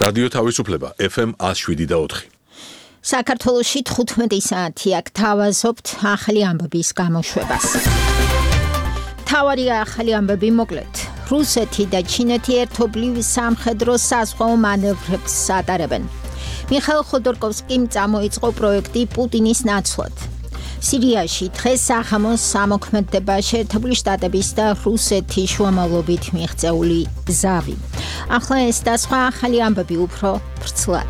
რადიო თავისუფლება FM 107.4. საქართველოში 15 საათი აქ თავაზობთ ახალი ამბების გამოშვებას. თავარი ახალი ამბები მოკლედ. რუსეთი და ჩინეთი ერთობლივ სამხედრო საზღვაო მანევრებს ატარებენ. მიხაილ ხოდორკოვსკიმ წამოიწყო პროექტი პუტინის ნაცვლად. სირიაში დღეს სახამოს სამოქმედება შეერთებული შტატების და რუსეთის შუამავლობით მიღწეული ზავი. ახლა ეს და სხვა ახალი ამბები უფრო ვრცლად.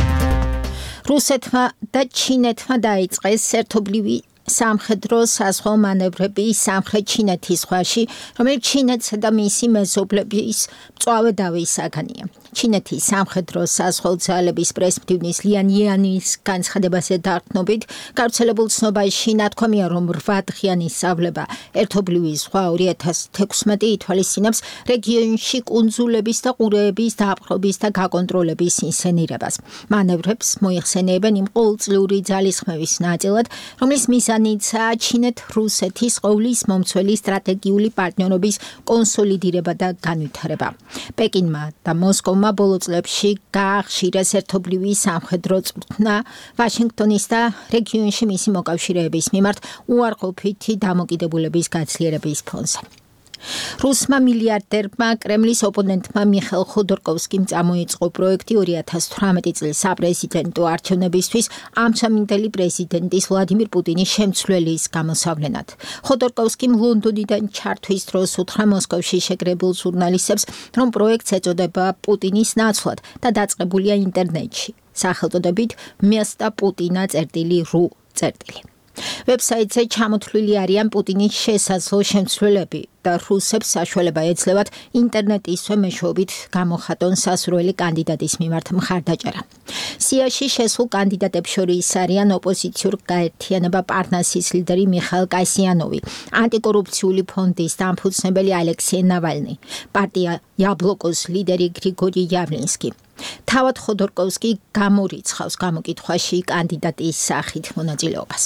რუსეთმა და ჩინეთმა დაიწყეს ერთობლივი სამხედრო საზღვაო მანევრები სამხრეთ ჩინეთის ზღვაში, რომელიც ჩინეთსა და მისი მეზობლების მწვავე დავის საგანია. ჩინეთის სამხედრო საზღვაო ძალების პრესმდივნის ლიან იანის განცხადებაზე დარწმუნებით, გავრცელებულ ცნობაში ნათქვამია, რომ 8 დღიანი სწავლება ერთობლივი ზღვა 2016 ითვალისწინებს რეგიონში კუნძულების და ყურეების დაპყრობის და გაკონტროლების ინსცენირებას. მანევრებს მოიხსენიებენ იმ ყოველწლიური ძალისხმევის ნაწილად, რომლის მიზანიცაა ჩინეთ-რუსეთის ყოვლის მომცველი სტრატეგიული პარტნიორობის კონსოლიდირება და განვითარება. პეკინმა და მოსკოვმა ბოლო წლებში გაახშირეს ერთობლივი სამხედრო წვრთნა ვაშინგტონის და რეგიონში მისი მოკავშირეების მიმართ უარყოფითი დამოკიდებულების გაცლიერების ფონზე. რუსმა მილიარდერმა კრემლის ოპონენტმა მიხაილ ხოდორკოვსკიმ წამოიწყო პროექტი 2018 წლის საპრეზიდენტო არჩევნებისთვის ამჟამინდელი პრეზიდენტის ვლადიმირ პუტინის შემცვლელის გამოსავლენად. ხოდორკოვსკიმ ლონდონიდან ჩართვის დროს უთხრა მოსკოვში შეკრებულ ჟურნალისტებს, რომ პროექტს ეწოდება პუტინის ნაცვლად და დაწყებულია ინტერნეტში. სახელწოდებით მესტა პუტინა წერტილი.ru წერტილი. ვებსაიტზე ჩამოთვლილი არიან პუტინის შესაძლო შემცვლელები და რუსებს საშუალება ეძლევათ ინტერნეტისვე მეშვეობით გამოხატონ სასურველი კანდიდატის მიმართ მხარდაჭერა. სიაში შესულ კანდიდატებს შორის არიან ოპოზიციურ გაერთიანება პარნასის ლიდერი მიხაილ კასიანოვი, ანტიკორუფციული ფონდის დამფუძნებელი ალექსეი ნავალნი, პარტია იაბლოკოს ლიდერი გრიგორი იავლინსკი. თავად ხოდორკოვსკი გამორიცხავს გამოკითხვაში კანდიდატის სახით მონაწილეობას.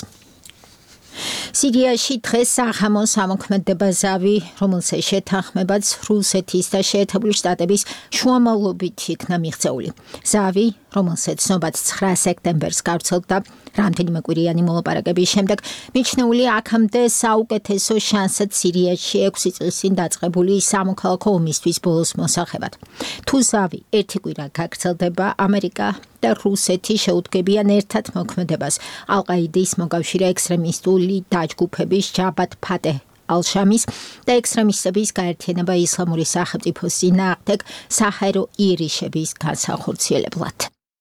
სირიაში დღეს სახამოს სამოქმედება ზავი, რომელსაც შეთანხმებაც რუსეთის და შეერთებული შტატების შუამავლობით იქნა მიღწეული. ზავი, რომელსაც ცნობაც 9 სექტემბერს გავრცელდა რამდენიმე კვირიანი მოლაპარაკების შემდეგ, მიჩნეული აქამდე საუკეთესო შანსად სირიაში 6 წლის წინ დაწყებული სამოქალაქო ომისთვის ბოლოს მოსახებად. თუ ზავი ერთი კვირა გაგრძელდება, ამერიკა და რუსეთი შეუდგებიან ერთად მოქმედებას ალ-ყაიდის მოკავშირე ექსტრემისტული დაჯგუფების ჯაბათ ფატეჰ ალ-შამის და ექსტრემისტების გაერთიანება ისლამური სახელმწიფოს წინააღმდეგ საჰაერო იერიშების განსახორციელებლად.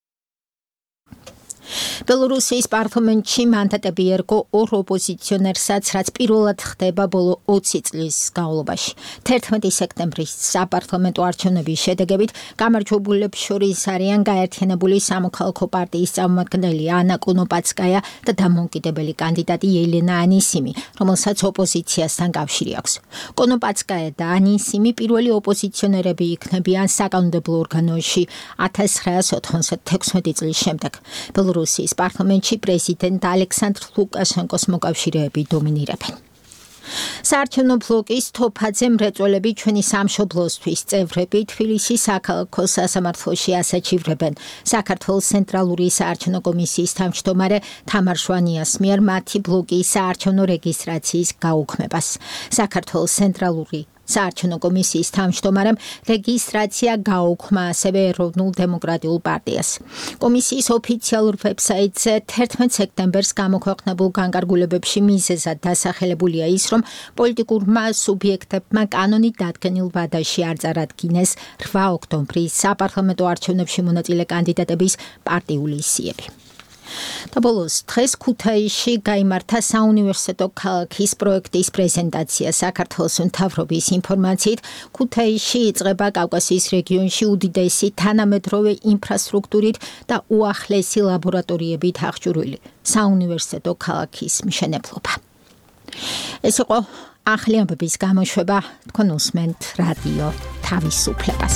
ბელორუსიის პარლამენტში მანდატები ერგო ორ ოპოზიციონერსაც, რაც პირველად ხდება ბოლო 20 წლის განმავლობაში. 11 სექტემბრის საპარლამენტო არჩევნების შედეგებით გამარჯვებულებს შორის არიან გაერთიანებული სამოქალაქო პარტიის წარმომადგენელი ანა კონოპაცკაია და დამოუკიდებელი კანდიდატი ელენა ანისიმი, რომელსაც ოპოზიციასთან კავშირი აქვს. კონოპაცკაია და ანისიმი პირველი ოპოზიციონერები იქნებიან საკანონმდებლო ორგანოში 1996 წლის შემდეგ. რუსიის პარლამენტში პრეზიდენტ ალექსანდრ ლუკაშენკოს მოკავშირეები დომინირებენ. საარჩევნო ბლოკის თოფაძე მრეწველები ჩვენი სამშობლოსთვის წევრები თბილისის საქალაქო სასამართლოში ასაჩივრებენ საქართველოს ცენტრალური საარჩევნო კომისიის თავმჯდომარე თამარ შვანიას მიერ მათი ბლოკის საარჩევნო რეგისტრაციის გაუქმებას. საქართველოს ცენტრალური საარჩევნო კომისიის თავმჯდომარემ რეგისტრაცია გაუქმა ასევე ეროვნულ დემოკრატიულ პარტიას. კომისიის ოფიციალურ ვებსაიტზე 11 სექტემბერს გამოქვეყნებულ განკარგულებებში მიზეზად დასახელებულია ის, რომ პოლიტიკურმა სუბიექტებმა კანონით დადგენილ ვადაში არ წარადგინეს 8 ოქტომბრის საპარლამენტო არჩევნებში მონაწილე კანდიდატების პარტიული სიები. და ბოლოს დღეს ქუთაისში გაიმართა საუნივერსიტეტო ქალაქის პროექტის პრეზენტაცია. საქართველოს მთავრობის ინფორმაციით, ქუთაისში იწყება კავკასიის რეგიონში უდიდესი თანამედროვე ინფრასტრუქტურით და უახლესი ლაბორატორიებით აღჭურვილი საუნივერსიტეტო ქალაქის მშენებლობა. ეს იყო ახალი ამბების გამოშვება. თქვენ უსმენთ რადიო თავისუფლებას.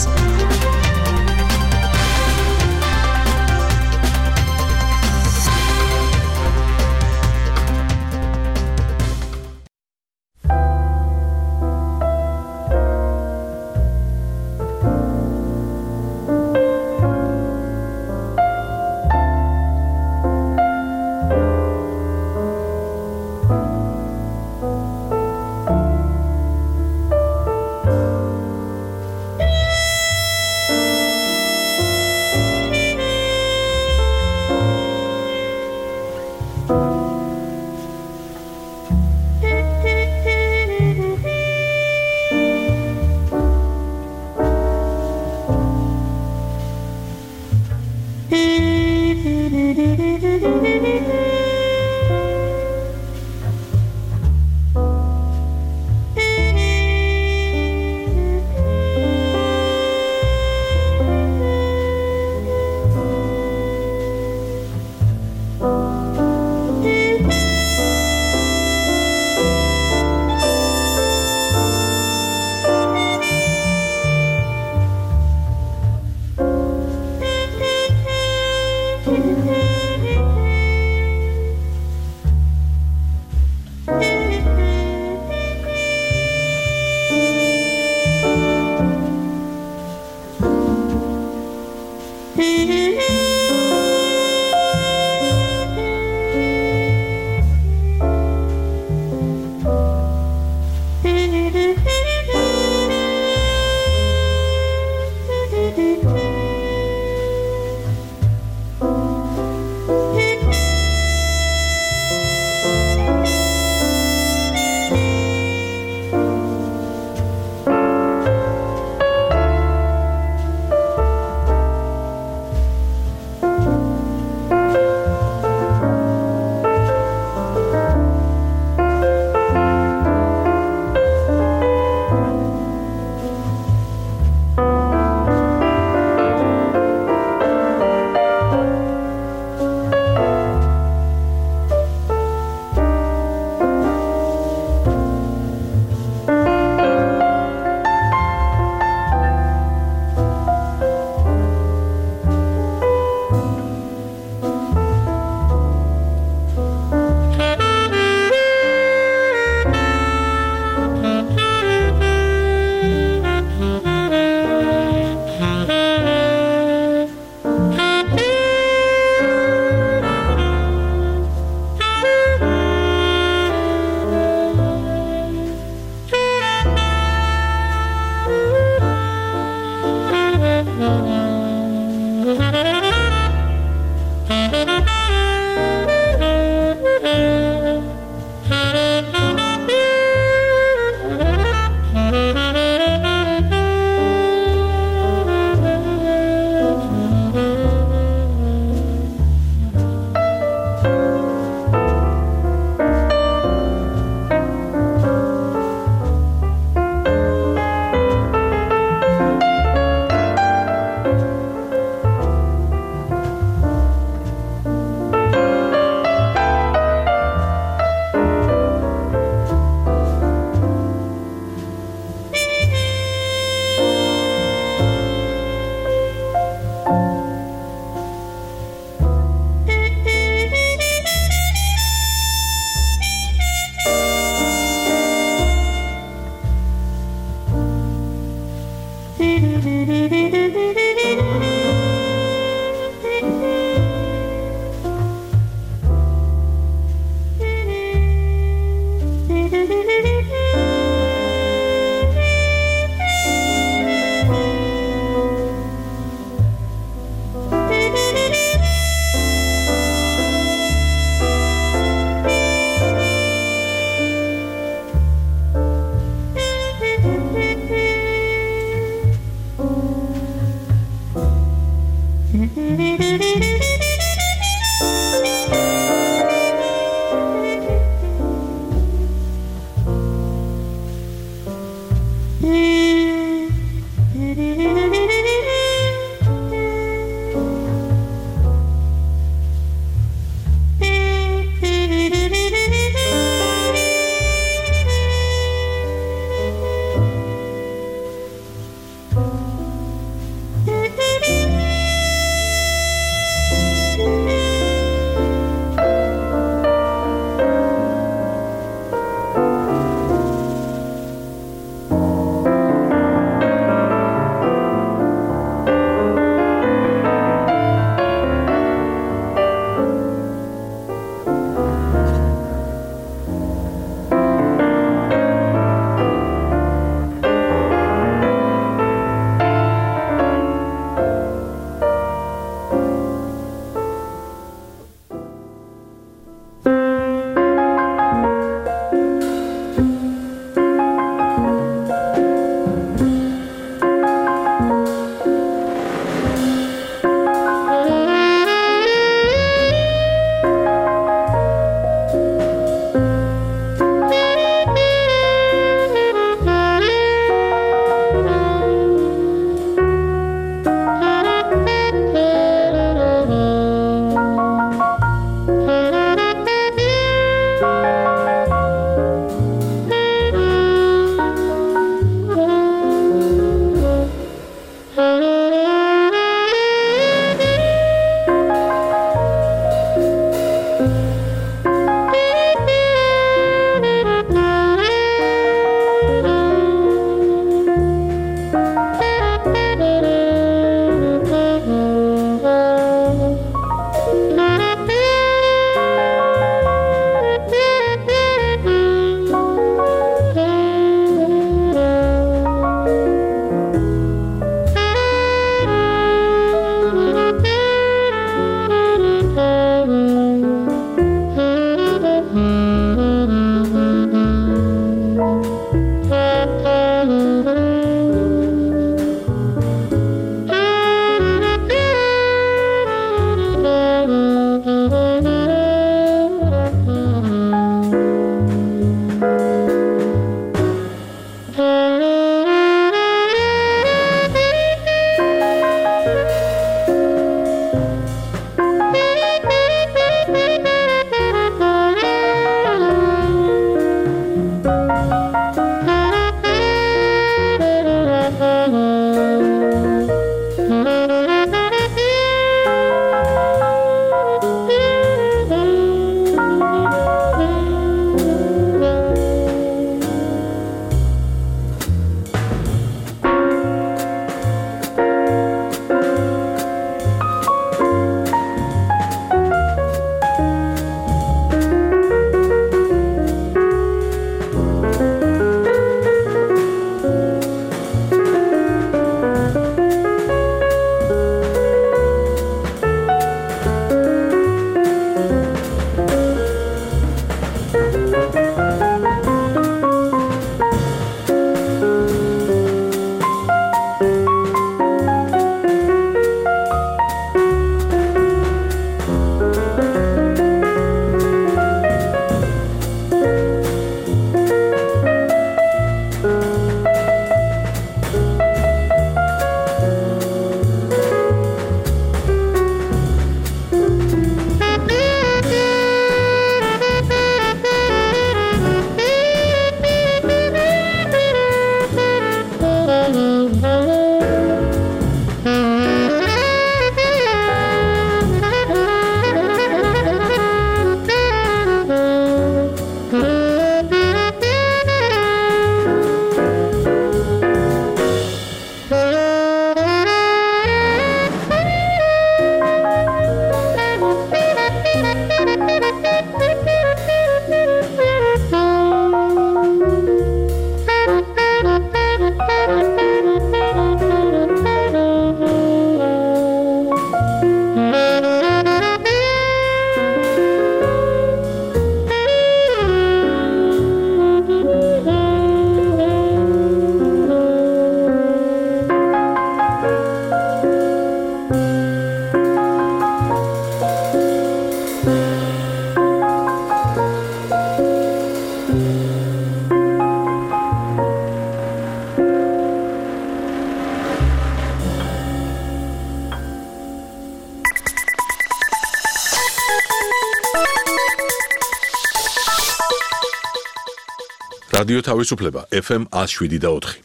რადიო თავისუფლება FM 107.4.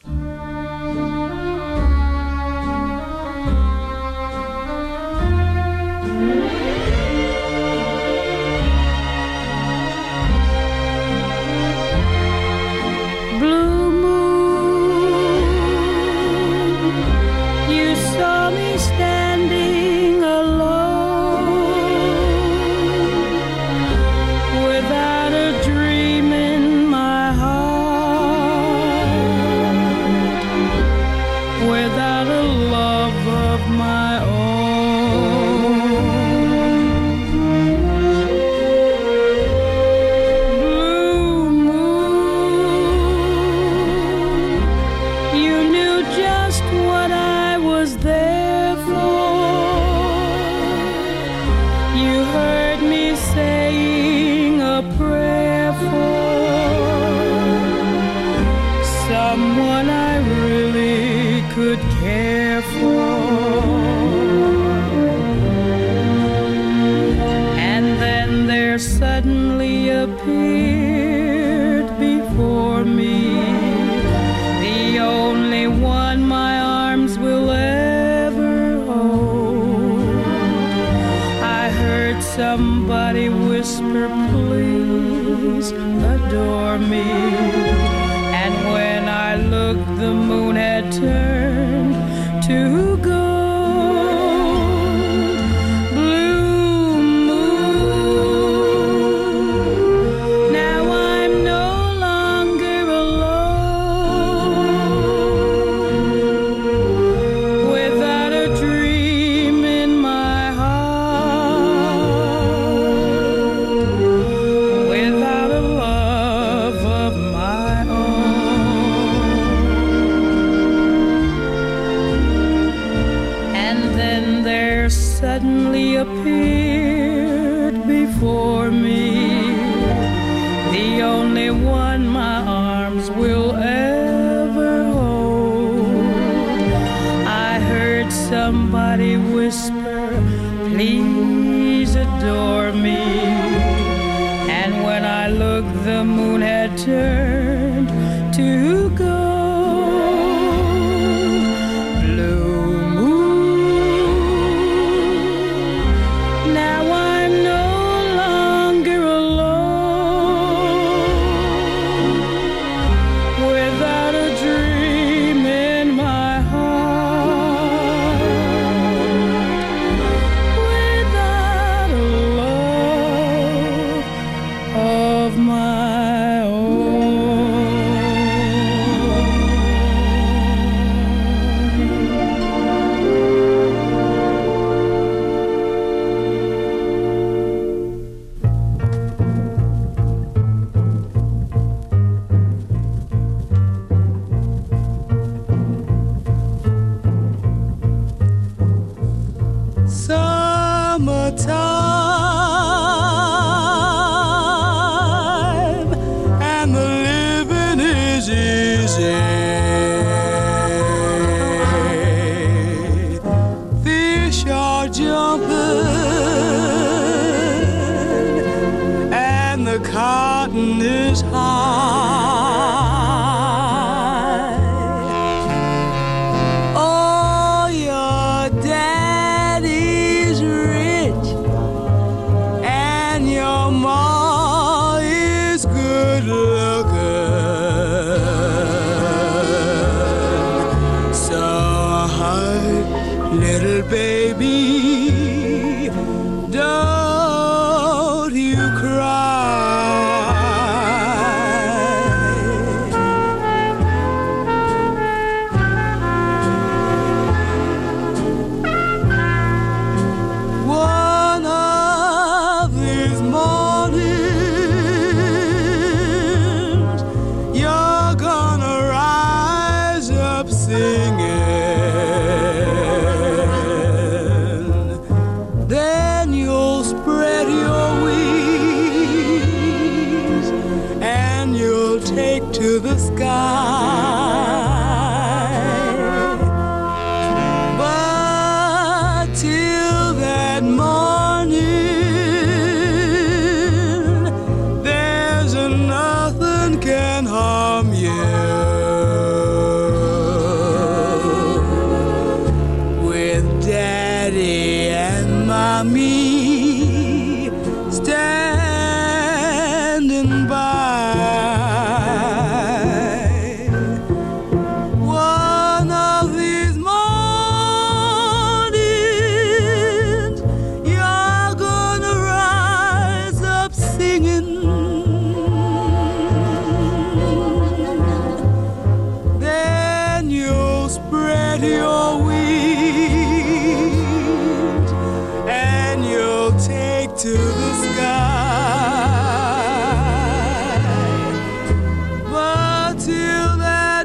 Somebody whisper, please adore me. And when I looked, the moon had turned to gold. Blue moon, now I'm no longer alone. Without a dream in my heart, without a love of my own. And then there suddenly appeared before me the only one my arms will ever hold. I heard somebody whisper, please adore me. And when I looked, the moon had turned to gold. Blue moon, now I'm no longer alone. Without a dream in my heart, without a love of my own. Summertime, and the living is easy. Fish are jumping, and the cotton is high. Oh, your daddy's rich, and your ma is good looking. So, little baby, don't you cry. One of these mornings, you're gonna rise up singing. Then you'll spread your wings and you'll take to the sky. But till that morning, there's nothing can harm from you. With Daddy and Mommy standing by. One of these mornings, you're gonna rise up singing. Then you'll spread your wings and you'll take to the sky. But till that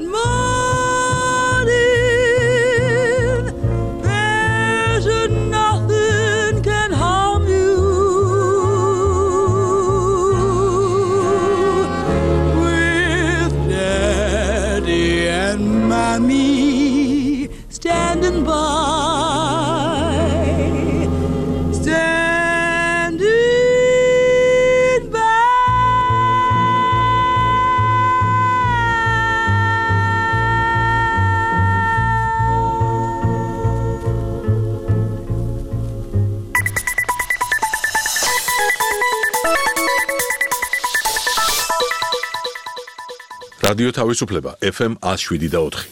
morning, there's nothing can harm you. With Daddy and Mommy standing by. Standing by. რადიო თავისუფლება FM 107.4.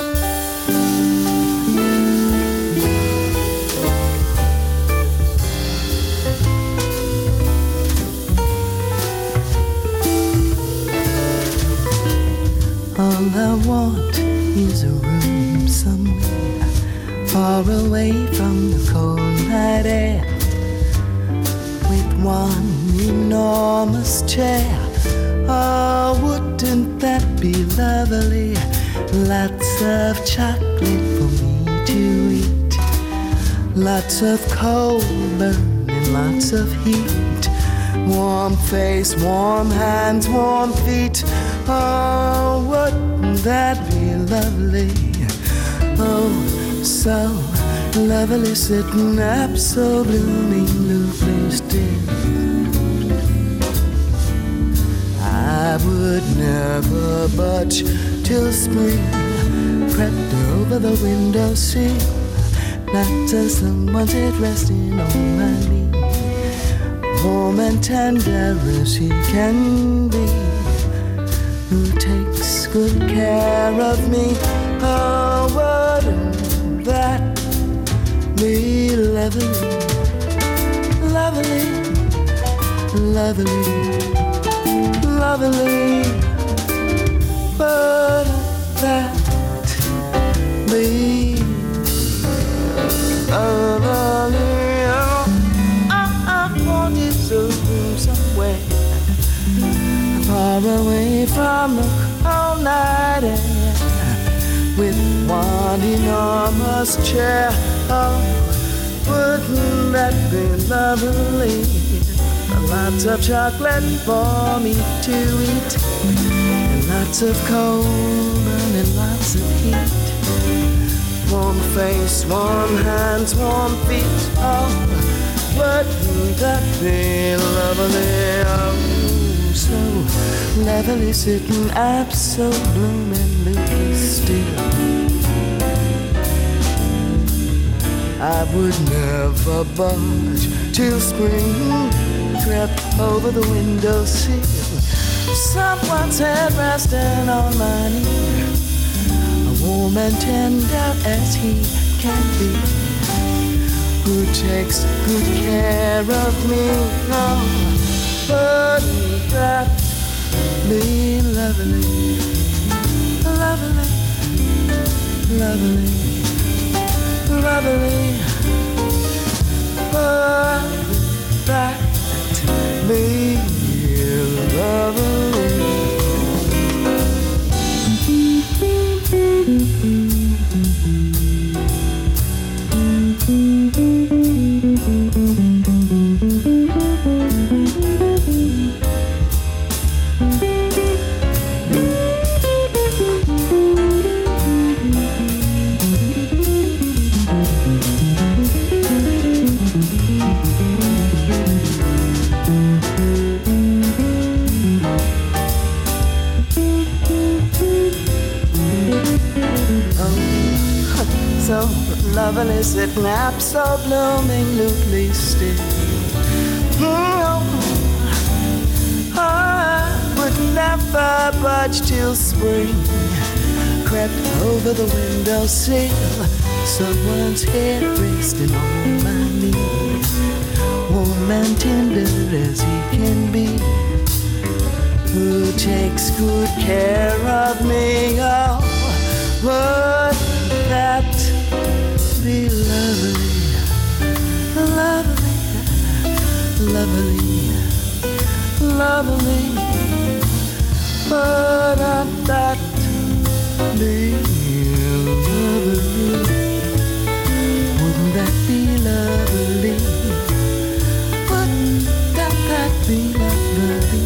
All I want is a room somewhere far away from the cold night air, with one enormous chair. Oh, wouldn't that be lovely? Lots of chocolate for me to eat, lots of coal burning, lots of heat, warm face, warm hands, warm feet. Oh, wouldn't that be lovely? Oh, so lovely, sitting up so bloomingly still. I would never budge till spring crept over the windowsill, not till someone's head resting on my knee, warm and tender as he can be, who takes good care of me. Oh, wouldn't that be lovely, lovely, lovely, lovely? Wouldn't that be lovely? I want you to somewhere far away from the cold night air, with one enormous chair. Oh, wouldn't that be lovely? Lots of chocolate for me to eat, and lots of cold and lots of heat, warm face, warm hands, warm feet. Oh, wouldn't that be lovely? Oh, so lovely, sitting up so bloomingly still. I would never budge till spring crept over the windowsill, someone's head resting on my knee, warm and tender as he can be, who takes good care of me. Oh, wouldn't that be lovely, lovely, lovely, lovely? Wouldn't that be lovely? lovely sitting up so bloomingly still. I would never budge till spring crept over the windowsill. Someone's head resting on my knee, warm and tender as he can be. Who takes good care of me? Oh, would that be lovely, lovely, lovely, lovely? Would that be lovely? Wouldn't that be lovely? Wouldn't that be lovely?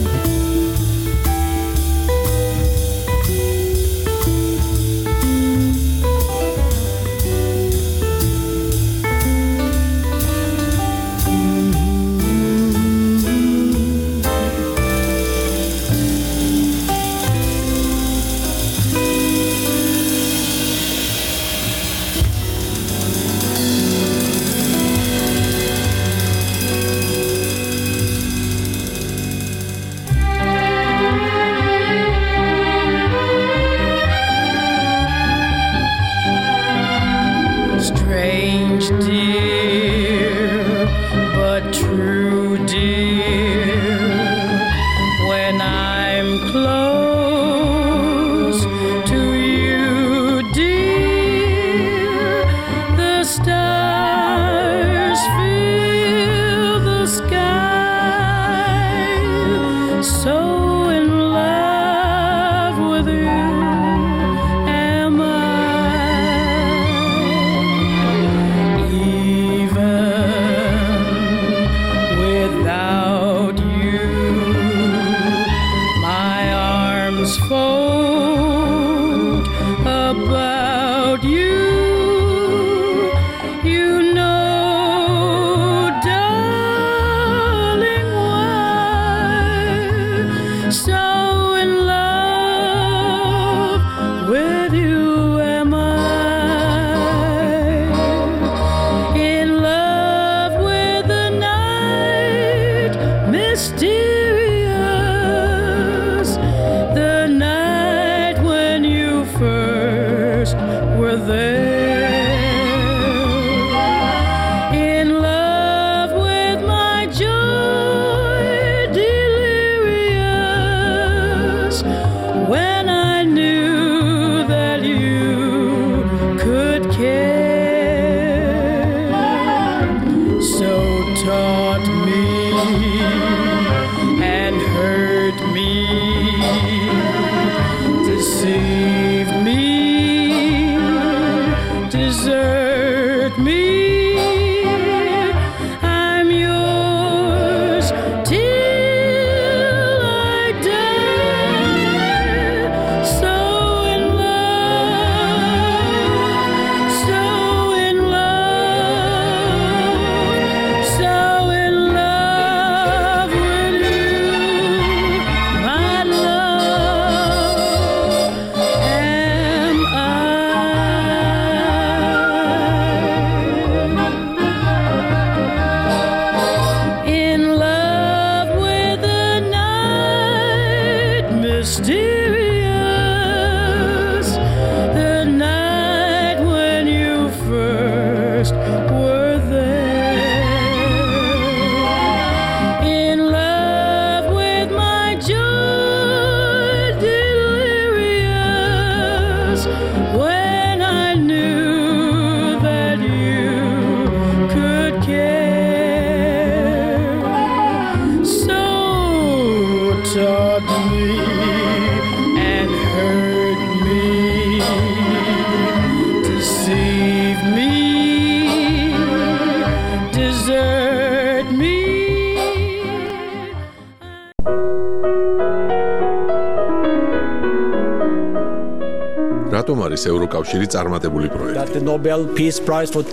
რატომ არის ევროკავშირი წარმატებული პროექტი? The Nobel Peace Prize for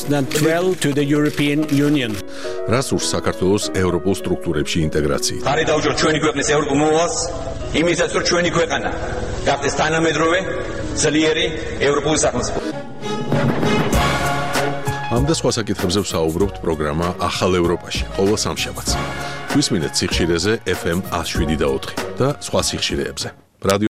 2012 to the European Union. რას ურს საქართველოს ევროპულ სტრუქტურებში ინტეგრაციით? ხარი დაუჭერთ ჩვენი ქვეყნის ევროპულ მოვალს, იმისაც რომ ჩვენი ქვეყანა გახდეს თანამედროვე, ძლიერი ევროპული სახელმწიფო. ამ და სხვა საკითხებზე ვსაუბრობთ პროგრამა ახალ ევროპაში, ყოველ სამშაბათს. გვისმინეთ სიხშირეზე FM 107.4 და სხვა სიხშირეებზე.